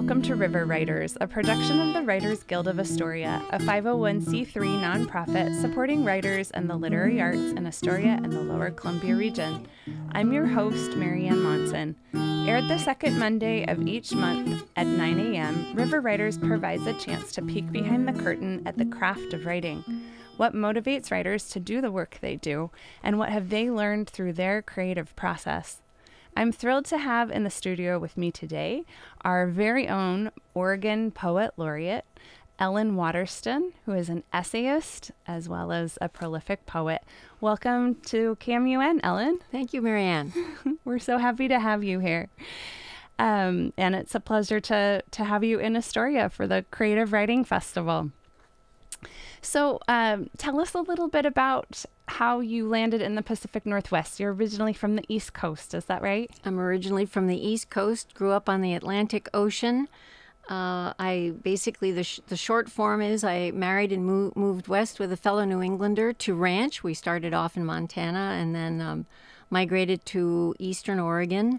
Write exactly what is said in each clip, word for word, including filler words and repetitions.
welcome to River Writers, a production of the Writers Guild of Astoria, a five oh one c three nonprofit supporting writers and the literary arts in Astoria and the Lower Columbia region. I'm your host, Marianne Monson. Aired the second Monday of each month at nine a.m., River Writers provides a chance to peek behind the curtain at the craft of writing. What motivates writers to do the work they do, and what have they learned through their creative process? I'm thrilled to have in the studio with me today our very own Oregon Poet Laureate, Ellen Waterston, who is an essayist as well as a prolific poet. Welcome to C A M U N, Ellen. Thank you, Marianne. We're so happy to have you here. Um, and it's a pleasure to, to have you in Astoria for the Creative Writing Festival. So um, tell us a little bit about how you landed in the Pacific Northwest. You're originally from the East Coast, is that right? I'm originally from the East Coast, grew up on the Atlantic Ocean. Uh, I basically, the, sh- the short form is I married and mo- moved west with a fellow New Englander to ranch. We started off in Montana and then um, migrated to eastern Oregon.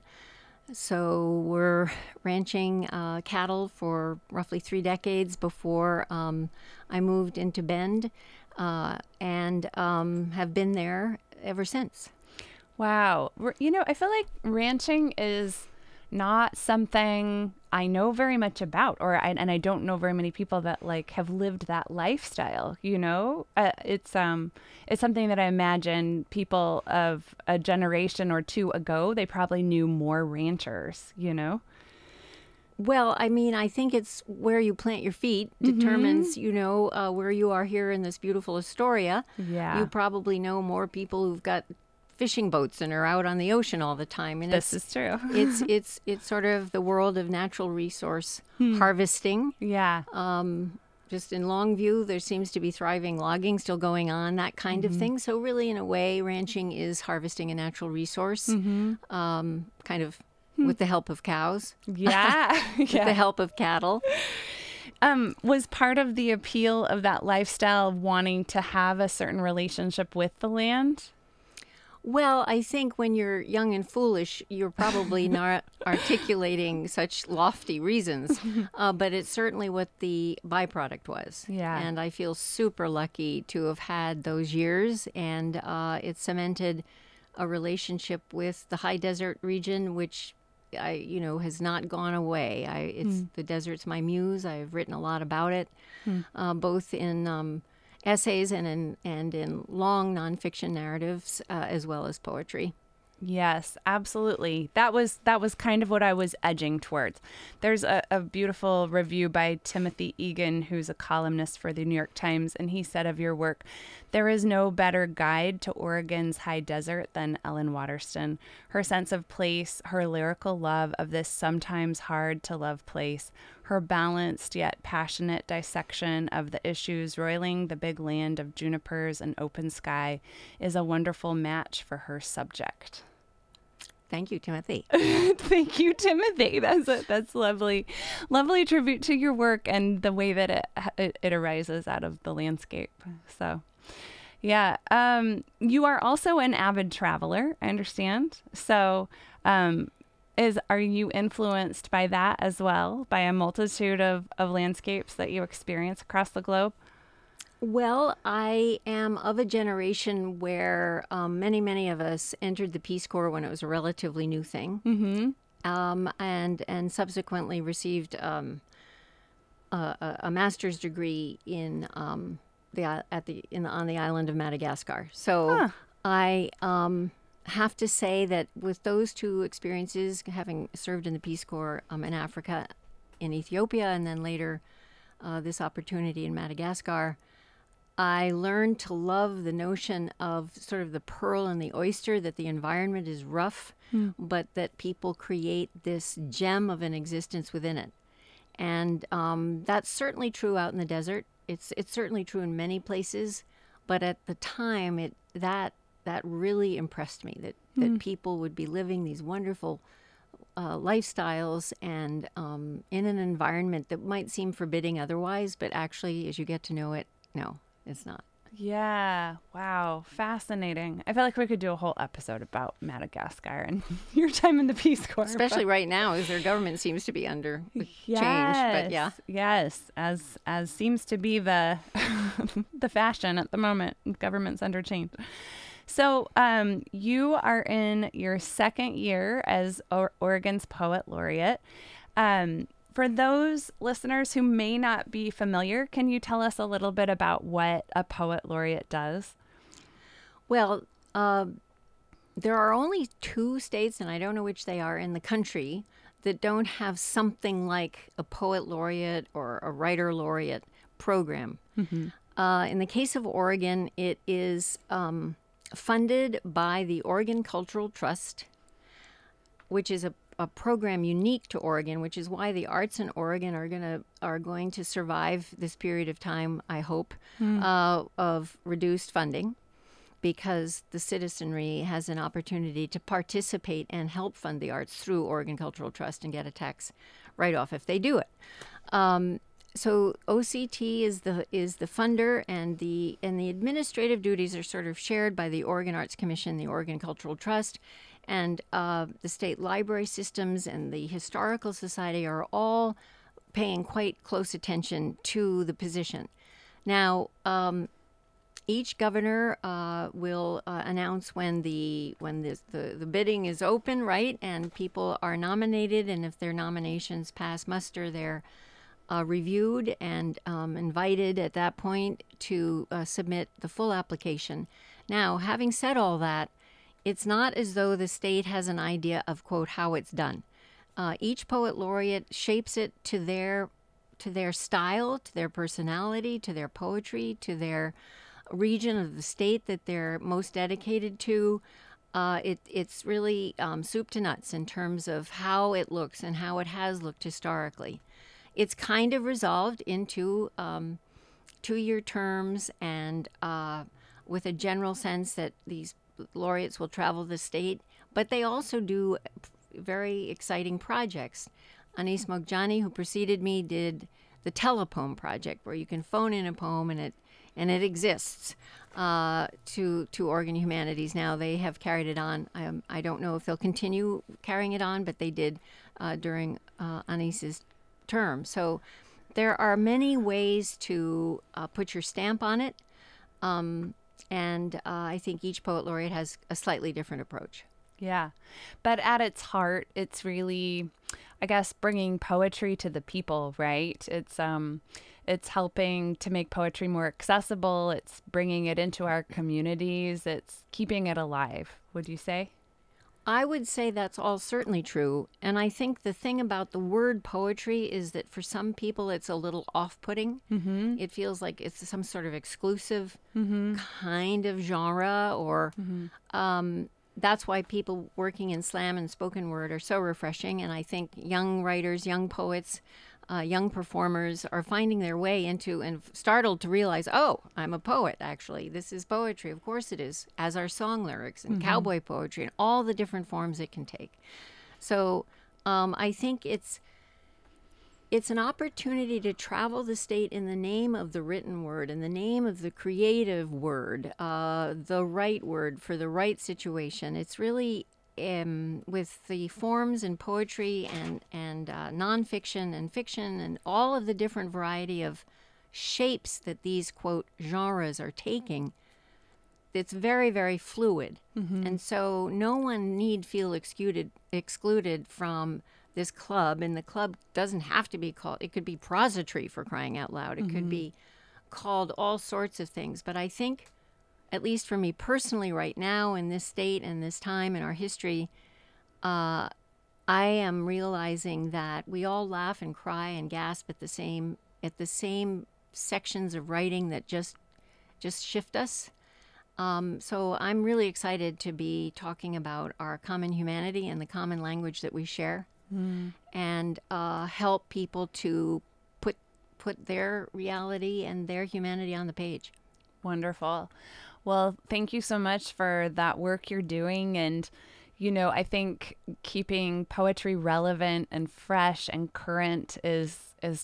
So we're ranching uh, cattle for roughly three decades before um, I moved into Bend uh, and um, have been there ever since. Wow. You know, I feel like ranching is not something I know very much about, or I, and I don't know very many people that like have lived that lifestyle. You know, uh, it's um, it's something that I imagine people of a generation or two ago, they probably knew more ranchers. You know. Well, I mean, I think it's where you plant your feet determines, mm-hmm. you know, uh, where you are here in this beautiful Astoria. Yeah. You probably know more people who've got fishing boats and are out on the ocean all the time. And this it's, is true. it's it's it's sort of the world of natural resource hmm. harvesting. Yeah. Um, just in Longview, there seems to be thriving logging still going on, that kind mm-hmm. of thing. So really, in a way, ranching is harvesting a natural resource, mm-hmm. um, kind of hmm. with the help of cows. Yeah. with yeah. the help of cattle. Um, was part of the appeal of that lifestyle wanting to have a certain relationship with the land? Well, I think when you're young and foolish, you're probably not articulating such lofty reasons, uh, but it's certainly what the byproduct was. Yeah. And I feel super lucky to have had those years, and uh, it cemented a relationship with the high desert region, which I, you know, has not gone away. I, it's mm. the desert's my muse. I've written a lot about it, mm. uh, both in um, essays and in and in long nonfiction narratives, uh, as well as poetry. Yes, absolutely. That was that was kind of what I was edging towards. There's a, a beautiful review by Timothy Egan, who's a columnist for the New York Times, and he said of your work, "There is no better guide to Oregon's high desert than Ellen Waterston. Her sense of place, her lyrical love of this sometimes hard to love place, her balanced yet passionate dissection of the issues roiling the big land of junipers and open sky is a wonderful match for her subject." Thank you, Timothy. Thank you, Timothy. That's a, that's lovely, lovely tribute to your work and the way that it it, it arises out of the landscape. So, yeah, um, you are also an avid traveler, I understand. So, um, is are you influenced by that as well, by a multitude of, of landscapes that you experience across the globe? Well, I am of a generation where um, many, many of us entered the Peace Corps when it was a relatively new thing, mm-hmm. um, and and subsequently received um, a, a master's degree in um, the at the in the, on the island of Madagascar. So huh. I um, have to say that with those two experiences, having served in the Peace Corps um, in Africa, in Ethiopia, and then later uh, this opportunity in Madagascar, I learned to love the notion of sort of the pearl and the oyster, that the environment is rough, mm. but that people create this gem of an existence within it. And um, that's certainly true out in the desert. It's it's certainly true in many places, but at the time, it that that really impressed me, that, mm. that people would be living these wonderful uh, lifestyles and um, in an environment that might seem forbidding otherwise, but actually, as you get to know it, no. It's not. Yeah. Wow. Fascinating. I feel like we could do a whole episode about Madagascar and your time in the Peace Corps. Especially but- right now, as their government seems to be under Yes. change. But yeah. Yes. As as seems to be the the fashion at the moment. Government's under change. So um, you are in your second year as o- Oregon's Poet Laureate. Um, for those listeners who may not be familiar, can you tell us a little bit about what a Poet Laureate does? Well, uh, there are only two states, and I don't know which they are, in the country that don't have something like a Poet Laureate or a Writer Laureate program. Mm-hmm. Uh, in the case of Oregon, it is um, funded by the Oregon Cultural Trust, which is a, a program unique to Oregon, which is why the arts in Oregon are gonna are going to survive this period of time, I hope, mm. uh, of reduced funding, because the citizenry has an opportunity to participate and help fund the arts through Oregon Cultural Trust and get a tax write-off if they do it. Um, So O C T is the is the funder, and the and the administrative duties are sort of shared by the Oregon Arts Commission, the Oregon Cultural Trust, and uh, the state library systems and the Historical Society are all paying quite close attention to the position. Now, um, each governor uh, will uh, announce when the when this, the the bidding is open, right, and people are nominated, and if their nominations pass muster, they're Uh, reviewed and um, invited at that point to uh, submit the full application. Now, having said all that, it's not as though the state has an idea of, quote, how it's done. Uh, each poet laureate shapes it to their to their style, to their personality, to their poetry, to their region of the state that they're most dedicated to. Uh, it, it's really um, soup to nuts in terms of how it looks and how it has looked historically. It's kind of resolved into um, two-year terms, and uh, with a general sense that these laureates will travel the state, but they also do very exciting projects. Anis Moghjani, who preceded me, did the Telepoem project, where you can phone in a poem and it and it exists uh, to to Oregon Humanities. Now they have carried it on. I, I don't know if they'll continue carrying it on, but they did uh, during uh, Anis's term. So there are many ways to uh, put your stamp on it, um, and uh, I think each poet laureate has a slightly different approach. Yeah, but at its heart, it's really, I guess, bringing poetry to the people, right? It's um, it's helping to make poetry more accessible. It's bringing it into our communities. It's keeping it alive. Would you say? I would say that's all certainly true. And I think the thing about the word poetry is that for some people it's a little off-putting. Mm-hmm. It feels like it's some sort of exclusive mm-hmm. kind of genre, or mm-hmm. um, that's why people working in slam and spoken word are so refreshing. And I think young writers, young poets, uh, young performers are finding their way into and startled to realize, oh, I'm a poet, actually. This is poetry. Of course it is, as are song lyrics and mm-hmm. cowboy poetry and all the different forms it can take. So um, I think it's it's an opportunity to travel the state in the name of the written word, in the name of the creative word, uh, the right word for the right situation. It's really um, with the forms in poetry and, and uh, nonfiction and fiction and all of the different variety of shapes that these, quote, genres are taking, it's very, very fluid. Mm-hmm. And so no one need feel excluded, excluded from this club, and the club doesn't have to be called, it could be prosody, for crying out loud. It mm-hmm. could be called all sorts of things. But I think, at least for me personally right now in this state and this time in our history, uh, I am realizing that we all laugh and cry and gasp at the same at the same sections of writing that just just shift us. Um, so I'm really excited to be talking about our common humanity and the common language that we share. Mm. And uh, help people to put put their reality and their humanity on the page. Wonderful. Well, thank you so much for that work you're doing. And, you know, I think keeping poetry relevant and fresh and current is is just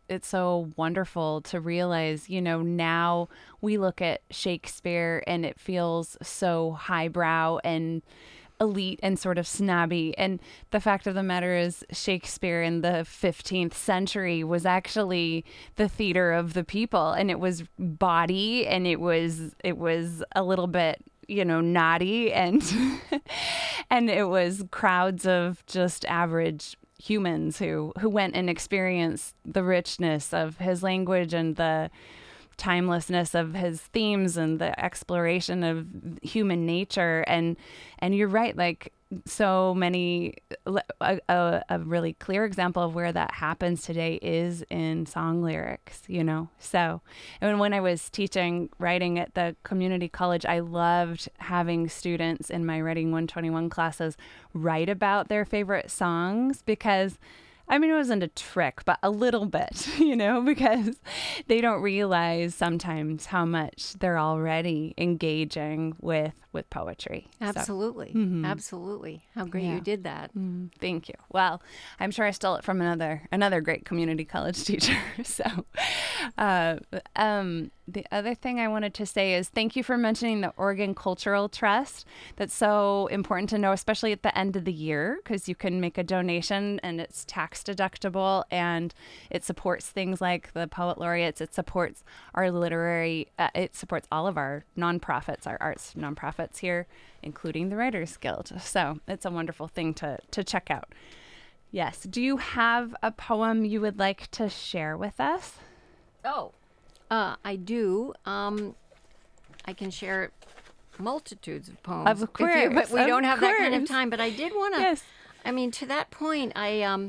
it's so wonderful to realize, you know, now we look at Shakespeare and it feels so highbrow and elite and sort of snobby. And the fact of the matter is, Shakespeare in the fifteenth century was actually the theater of the people, and it was bawdy, and it was it was a little bit, you know, naughty, and and it was crowds of just average humans who who went and experienced the richness of his language and the timelessness of his themes and the exploration of human nature. And and you're right, like so many a, a, a really clear example of where that happens today is in song lyrics, you know. So and when I was teaching writing at the community college, I loved having students in my Writing one twenty-one classes write about their favorite songs, because I mean, it wasn't a trick, but a little bit, you know, because they don't realize sometimes how much they're already engaging with with poetry. Absolutely. So, mm-hmm. Absolutely. How great yeah. you did that. Mm, thank you. Well, I'm sure I stole it from another another great community college teacher. So uh, um, the other thing I wanted to say is thank you for mentioning the Oregon Cultural Trust. That's so important to know, especially at the end of the year, because you can make a donation and it's tax deductible, and it supports things like the Poet Laureates. It supports our literary, uh, it supports all of our nonprofits, our arts nonprofits here, including the Writers Guild. So it's a wonderful thing to, to check out. Yes. Do you have a poem you would like to share with us? Oh, uh, I do. Um, I can share multitudes of poems. Of course. You, but we of don't have course. that kind of time. But I did want to, yes. I mean, to that point, I, um,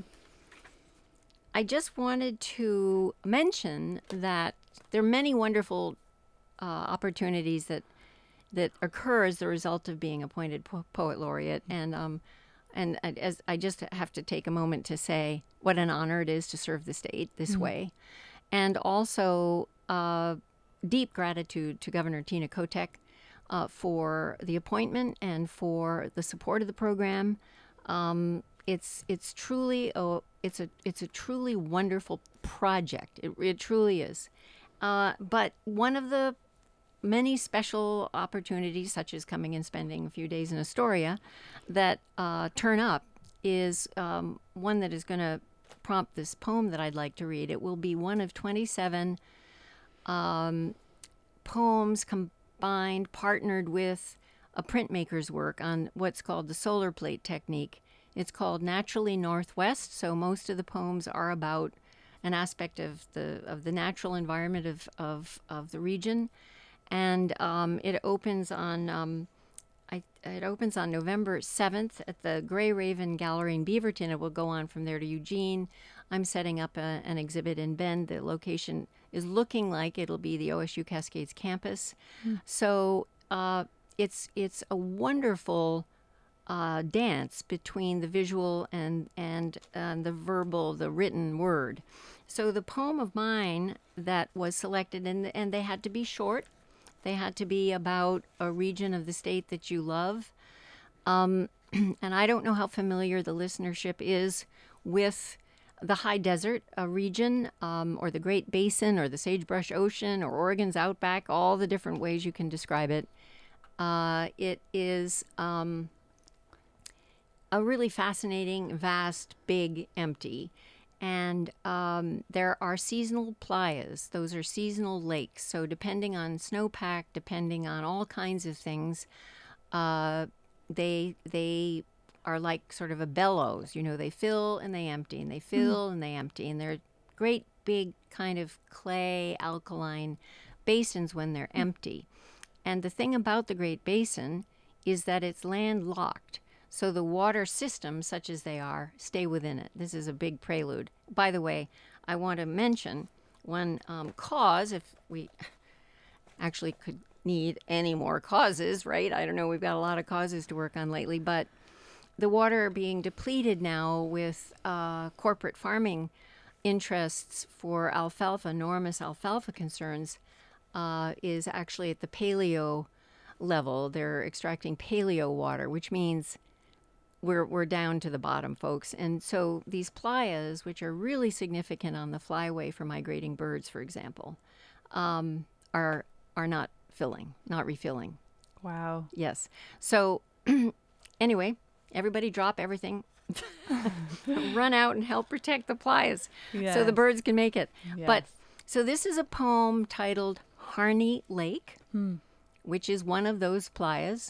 I just wanted to mention that there are many wonderful uh, opportunities that that occur as the result of being appointed po- poet laureate, and um, and I- as I just have to take a moment to say what an honor it is to serve the state this Mm-hmm. way, and also uh, deep gratitude to Governor Tina Kotek uh, for the appointment and for the support of the program. Um, it's it's truly a it's a it's a truly wonderful project. It it truly is. Uh, but one of the many special opportunities, such as coming and spending a few days in Astoria, that uh, turn up is um, one that is going to prompt this poem that I'd like to read. It will be one of twenty-seven um, poems combined, partnered with a printmaker's work on what's called the solar plate technique. It's called Naturally Northwest, so most of the poems are about an aspect of the of the natural environment of, of, of the region. And um, it opens on um, I, it opens on November seventh at the Gray Raven Gallery in Beaverton. It will go on from there to Eugene. I'm setting up a, an exhibit in Bend. The location is looking like it'll be the O S U Cascades campus. Mm. So uh, it's it's a wonderful uh, dance between the visual and and uh, the verbal, the written word. So the poem of mine that was selected, and and they had to be short. They had to be about a region of the state that you love. Um, and I don't know how familiar the listenership is with the high desert uh, region, um, or the Great Basin, or the Sagebrush Ocean, or Oregon's Outback, all the different ways you can describe it. Uh, it is um, a really fascinating, vast, big, empty. And um, there are seasonal playas. Those are seasonal lakes. So depending on snowpack, depending on all kinds of things, uh, they they are like sort of a bellows. You know, they fill and they empty, and they fill mm. and they empty. And they're great big kind of clay alkaline basins when they're mm. empty. And the thing about the Great Basin is that it's landlocked. So the water systems, such as they are, stay within it. This is a big prelude. By the way, I want to mention one um, cause, if we actually could need any more causes, right? I don't know, we've got a lot of causes to work on lately, but the water being depleted now with uh, corporate farming interests for alfalfa, enormous alfalfa concerns, uh, is actually at the paleo level. They're extracting paleo water, which means we're we're down to the bottom, folks. And so these playas, which are really significant on the flyway for migrating birds, for example, um, are are not filling, not refilling. Wow. Yes. So anyway, everybody drop everything. Run out and help protect the playas so the Yes. birds can make it. But Yes. so this is a poem titled Harney Lake, Hmm. which is one of those playas.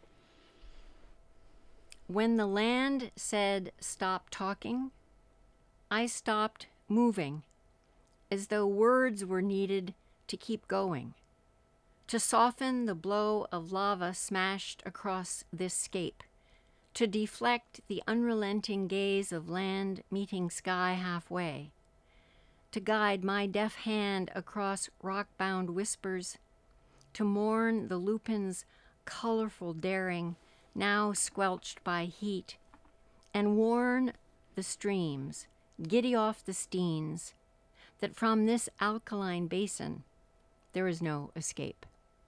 When the land said stop talking, I stopped moving, as though words were needed to keep going, to soften the blow of lava smashed across this scape, to deflect the unrelenting gaze of land meeting sky halfway, to guide my deaf hand across rock-bound whispers, to mourn the lupin's colorful daring, now squelched by heat, and warn the streams, giddy off the steens, that from this alkaline basin there is no escape.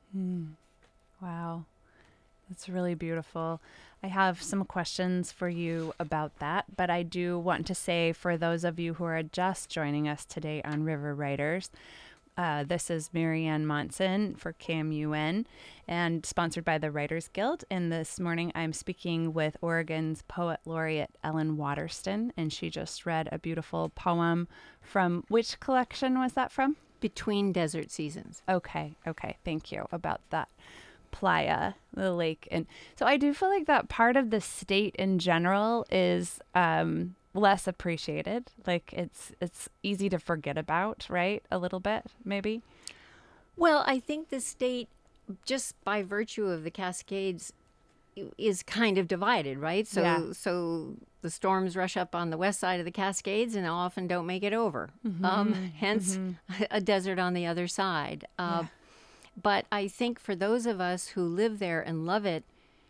Wow. That's really beautiful. I have some questions for you about that, but I do want to say for those of you who are just joining us today on River Writers, uh, this is Marianne Monson for K M U N and sponsored by the Writers Guild. And this morning I'm speaking with Oregon's Poet Laureate Ellen Waterston, and she just read a beautiful poem from which collection was that from? Between Desert Seasons. Okay, okay, thank you about that. Playa, the lake. And so I do feel like that part of the state in general is um, less appreciated. Like it's it's easy to forget about, right? A little bit, maybe. Well, I think the state, just by virtue of the Cascades, i- is kind of divided, right? So, Yeah. so the storms rush up on the west side of the Cascades and often don't make it over. Um, hence, a desert on the other side. Uh, Yeah. But I think for those of us who live there and love it,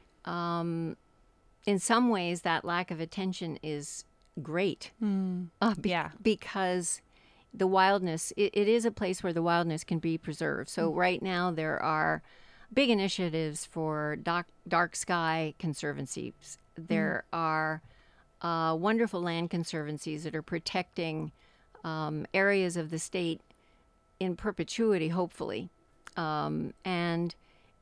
um, in some ways that lack of attention is great. Uh, be- Yeah. Because the wildness, it, it is a place where the wildness can be preserved. So right now there are big initiatives for dark, dark sky conservancies. There are uh, wonderful land conservancies that are protecting um, areas of the state in perpetuity, hopefully. Um, and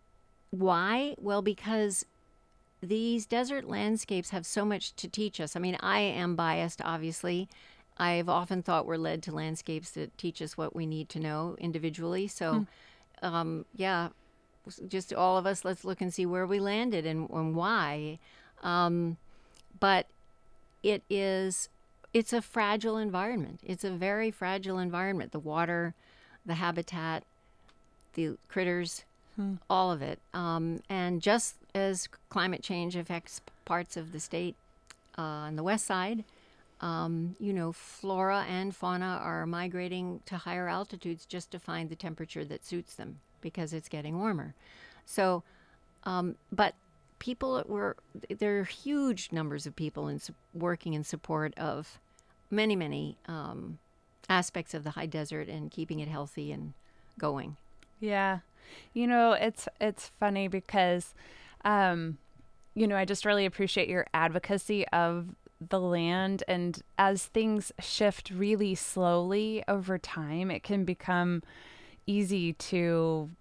why? Well, because these desert landscapes have so much to teach us. I mean, I am biased, obviously. I've often thought we're led to landscapes that teach us what we need to know individually. So, um, yeah, s- just all of us, let's look and see where we landed and, and why. Um, but it is, it's a fragile environment. It's a very fragile environment. The water, the habitat, the critters, all of it. Um, and just as climate change affects parts of the state uh, on the west side, um, you know, flora and fauna are migrating to higher altitudes just to find the temperature that suits them because it's getting warmer. So, um, but people were, there are huge numbers of people in, su- working in support of many, many um, aspects of the high desert and keeping it healthy and going. Yeah. You know, it's it's funny because um you know, I just really appreciate your advocacy of the land, and as things shift really slowly over time, it can become easy to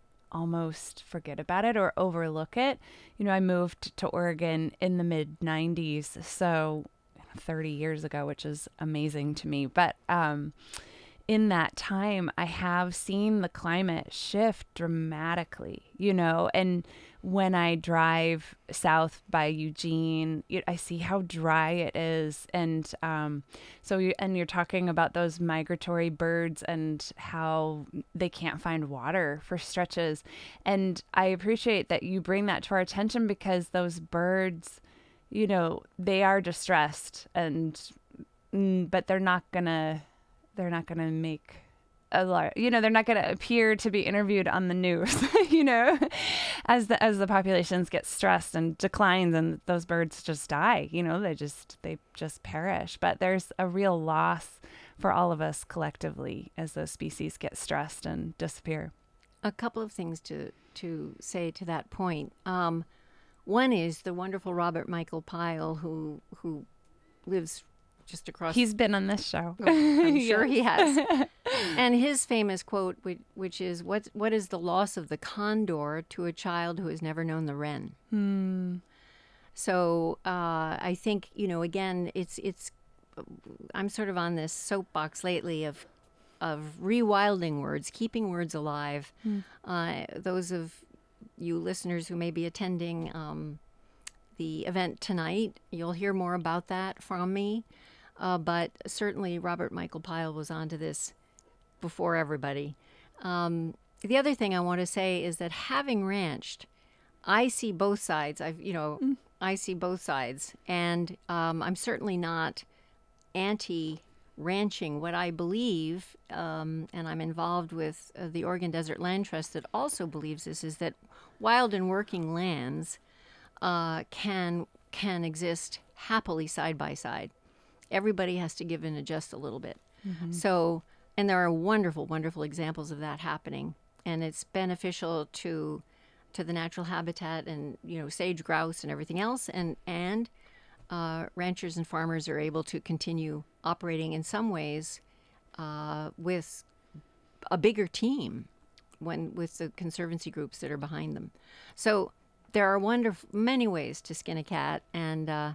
almost forget about it or overlook it. You know, I moved to Oregon in the mid nineties, so thirty years ago, which is amazing to me. But um in that time, I have seen the climate shift dramatically, you know, and when I drive south by Eugene, y- I see how dry it is. And um, so, you, and you're talking about those migratory birds and how they can't find water for stretches. And I appreciate that you bring that to our attention because those birds, you know, they are distressed and, mm, but they're not gonna they're not going to make a lot, you know, they're not going to appear to be interviewed on the news, you know, as the, as the populations get stressed and declines and those birds just die, you know, they just, they just perish. But there's a real loss for all of us collectively as those species get stressed and disappear. A couple of things to to say to that point. Um, One is the wonderful Robert Michael Pyle, who who lives just across. He's been on this show. I'm sure Yes. he has. And his famous quote, which, which is, what, what is the loss of the condor to a child who has never known the wren? Hmm. So uh, I think, you know, again, it's, it's, I'm sort of on this soapbox lately of, of rewilding words, keeping words alive. Mm. Uh, those of you listeners who may be attending um, the event tonight, you'll hear more about that from me. Uh, but certainly Robert Michael Pyle was onto this before everybody. Um, the other thing I want to say is that having ranched, I see both sides. I've, you know, mm. I see both sides, and um, I'm certainly not anti-ranching. What I believe, um, and I'm involved with uh, the Oregon Desert Land Trust that also believes this, is that wild and working lands uh, can can exist happily side by side. Everybody has to give and adjust a little bit. Mm-hmm. So, and there are wonderful, wonderful examples of that happening, and it's beneficial to to the natural habitat and, you know, sage grouse and everything else, and and uh, ranchers and farmers are able to continue operating in some ways uh, with a bigger team when with the conservancy groups that are behind them. So there are wonderful many ways to skin a cat, and uh,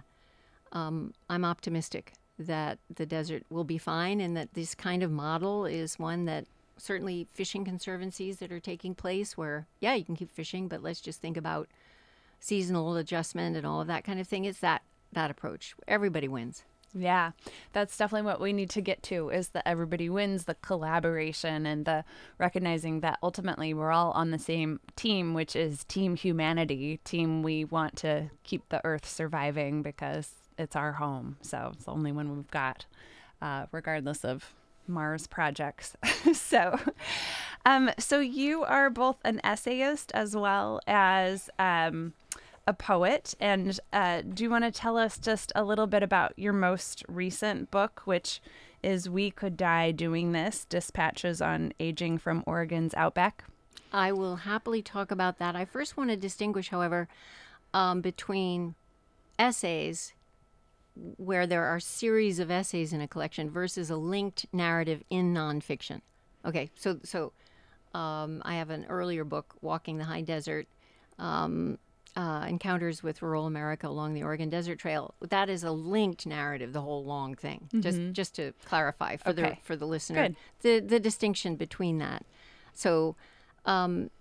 um, I'm optimistic that the desert will be fine, and that this kind of model is one that certainly fishing conservancies that are taking place where, yeah, you can keep fishing, but let's just think about seasonal adjustment and all of that kind of thing. It's that, that approach. Everybody wins. Yeah, that's definitely what we need to get to, is that everybody wins, the collaboration, and the recognizing that ultimately we're all on the same team, which is team humanity, team we want to keep the earth surviving because it's our home. So it's the only one we've got, uh, regardless of Mars projects. so, um, so you are both an essayist as well as um, a poet. And uh, do you want to tell us just a little bit about your most recent book, which is We Could Die Doing This, Dispatches on Aging from Oregon's Outback? I will happily talk about that. I first want to distinguish, however, um, between essays where there are series of essays in a collection versus a linked narrative in nonfiction. Okay, so so um, I have an earlier book, Walking the High Desert, um, uh, Encounters with Rural America Along the Oregon Desert Trail. That is a linked narrative, the whole long thing. Mm-hmm. Just just to clarify for okay. the for the listener, Good. the the distinction between that. So. Um,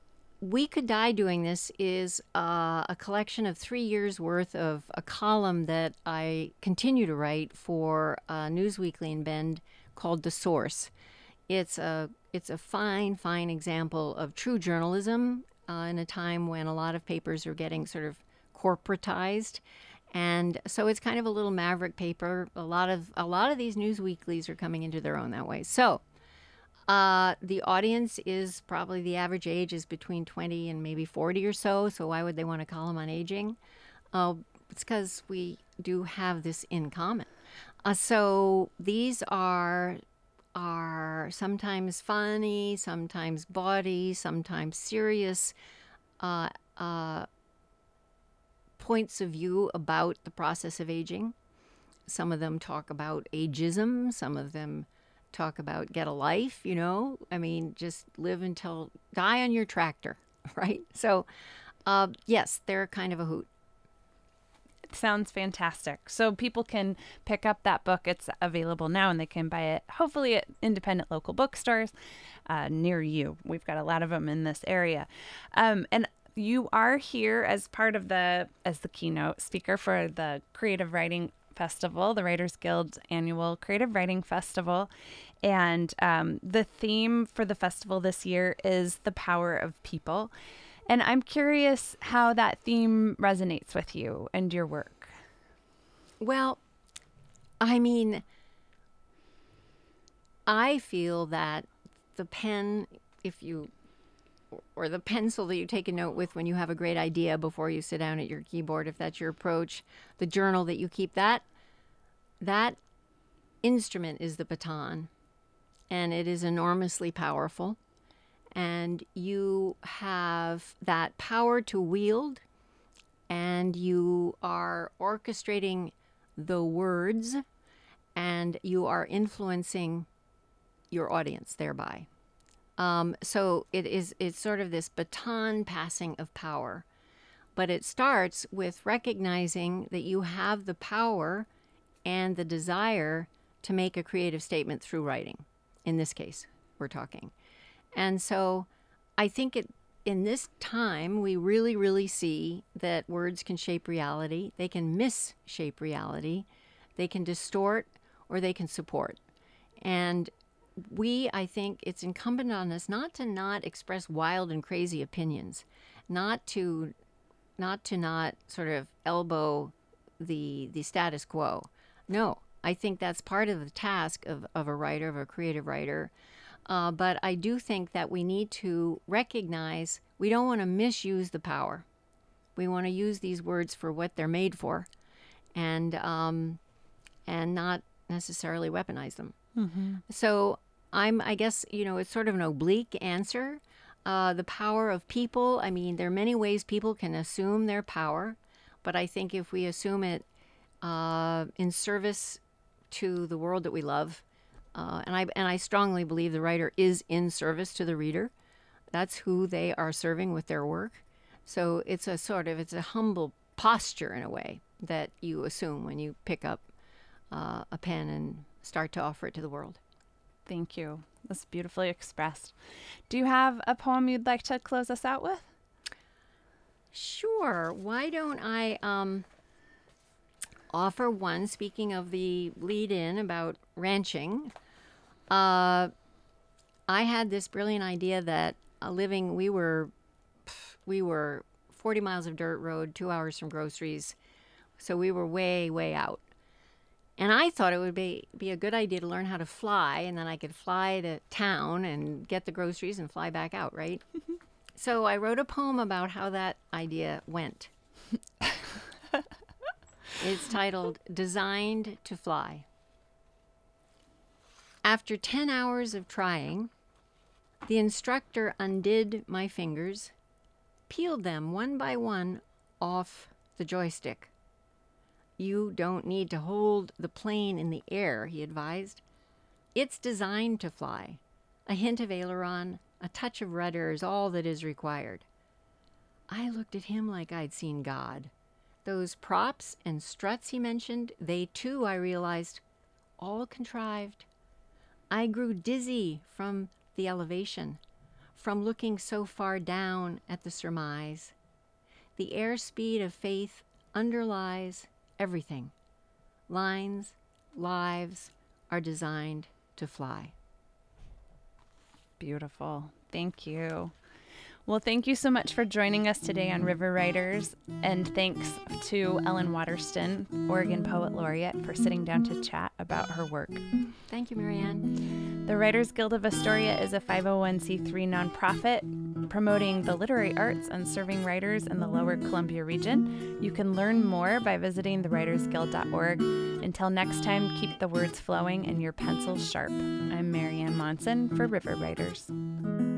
We Could Die Doing This is uh, a collection of three years' worth of a column that I continue to write for uh, Newsweekly in Bend called The Source. It's a it's a fine, fine example of true journalism uh, in a time when a lot of papers are getting sort of corporatized, and so it's kind of a little maverick paper. A lot of a lot of these news weeklies are coming into their own that way. So. Uh, the audience is probably, the average age is between twenty and maybe forty or so. So why would they want a column on aging? Uh, it's because we do have this in common. Uh, so these are are sometimes funny, sometimes bawdy, sometimes serious uh, uh, points of view about the process of aging. Some of them talk about ageism. Some of them talk about get a life, you know, I mean, just live until die on your tractor, right? So, uh, yes, they're kind of a hoot. It sounds fantastic. So people can pick up that book. It's available now, and they can buy it hopefully at independent local bookstores uh, near you. We've got a lot of them in this area. Um, and you are here as part of the, as the keynote speaker for the Creative Writing Festival, the Writers Guild's annual Creative Writing Festival. And um, the theme for the festival this year is the power of people. And I'm curious how that theme resonates with you and your work. Well, I mean, I feel that the pen, if you, or the pencil that you take a note with when you have a great idea before you sit down at your keyboard, if that's your approach, the journal that you keep, that that instrument is the baton, and it is enormously powerful, and you have that power to wield and you are orchestrating the words, and you are influencing your audience thereby. Um, so it is it's sort of this baton passing of power. But it starts with recognizing that you have the power and the desire to make a creative statement through writing. In this case, we're talking. And so I think it, in this time, we really, really see that words can shape reality. They can misshape reality. They can distort or they can support. And we, I think it's incumbent on us not to not express wild and crazy opinions, not to not to not sort of elbow the the status quo. No, I think that's part of the task of, of a writer, of a creative writer. Uh, but I do think that we need to recognize we don't want to misuse the power. We want to use these words for what they're made for, and um, and not necessarily weaponize them. Mm-hmm. So I'm, I guess, you know, it's sort of an oblique answer. Uh, the power of people, I mean, there are many ways people can assume their power, but I think if we assume it uh, in service to the world that we love, uh, and I and I strongly believe the writer is in service to the reader. That's who they are serving with their work. So it's a sort of, it's a humble posture in a way that you assume when you pick up uh, a pen and start to offer it to the world. Thank you. That's beautifully expressed. Do you have a poem you'd like to close us out with? Sure. Why don't I um, offer one, speaking of the lead-in about ranching. Uh, I had this brilliant idea that uh, living, we were, we were forty miles of dirt road, two hours from groceries. So we were way, way out. And I thought it would be, be a good idea to learn how to fly, and then I could fly to town and get the groceries and fly back out, right? So I wrote a poem about how that idea went. It's titled, Designed to Fly. After ten hours of trying, the instructor undid my fingers, peeled them one by one off the joystick. You don't need to hold the plane in the air, he advised. It's designed to fly. A hint of aileron, a touch of rudder is all that is required. I looked at him like I'd seen God. Those props and struts he mentioned, they too, I realized, all contrived. I grew dizzy from the elevation, from looking so far down at the surmise. The airspeed of faith underlies everything. Lines, lives are designed to fly. Beautiful. Thank you. Well, thank you so much for joining us today on River Writers, and thanks to Ellen Waterston, Oregon Poet Laureate, for sitting down to chat about her work. Thank you, Marianne. The Writers Guild of Astoria is a five oh one c three nonprofit promoting the literary arts and serving writers in the Lower Columbia region. You can learn more by visiting the writers guild dot org. Until next time, keep the words flowing and your pencils sharp. I'm Marianne Monson for River Writers.